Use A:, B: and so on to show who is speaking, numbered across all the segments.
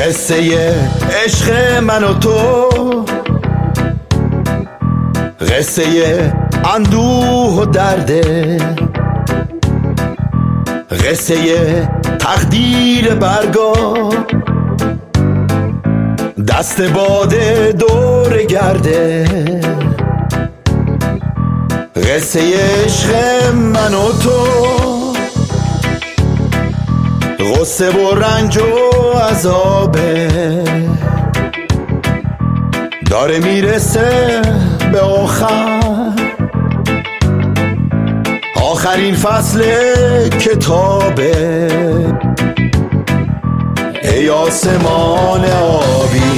A: قصه عشق من و تو، قصه اندوه و درده، قصه تقدیر برگا، دست باده دور گرده، قصه عشق من و تو، غصه و رنج و عذابه، داره میرسه به آخرین فصل کتابه. ای آسمان آبی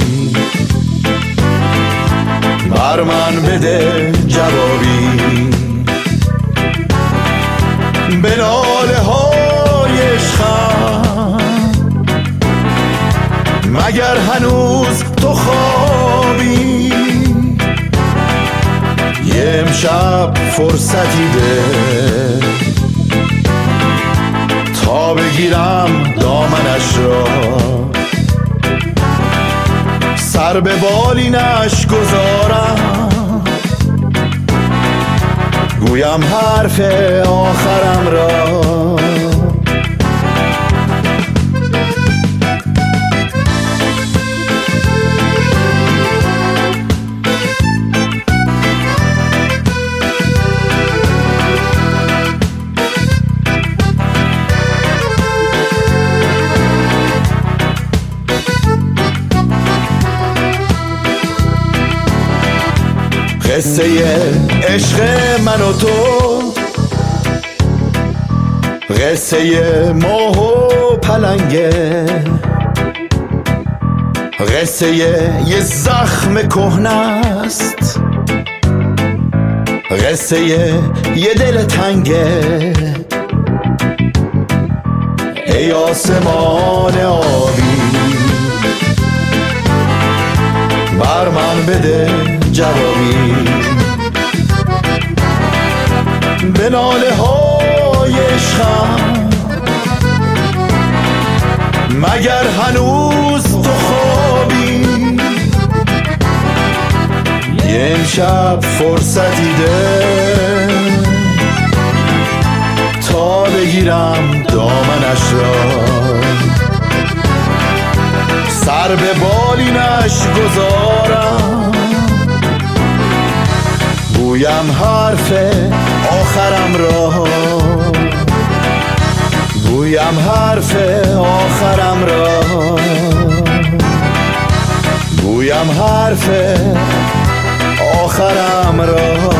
A: بر من بده جوابی، به ناله های عشقم مگر هنوز تو خوابی؟ یه امشب فرصتی ده تا بگیرم دامنش را، سر به بالینش گذارم، گویم حرف آخرم را. قصه عشق من و تو، قصه ماه و پلنگه، قصه یه زخم کهنه است، قصه یه دل تنگه. ای آسمان آبی بر من بده جوابی، به ناله های عشقم مگر هنوز تو خوابی؟ یه امشب فرصتی ده تا بگیرم دامنش را، سر به بالینش گذارم، گویم حرف آخرم را، گویم حرف آخرم را، گویم حرف آخرم را.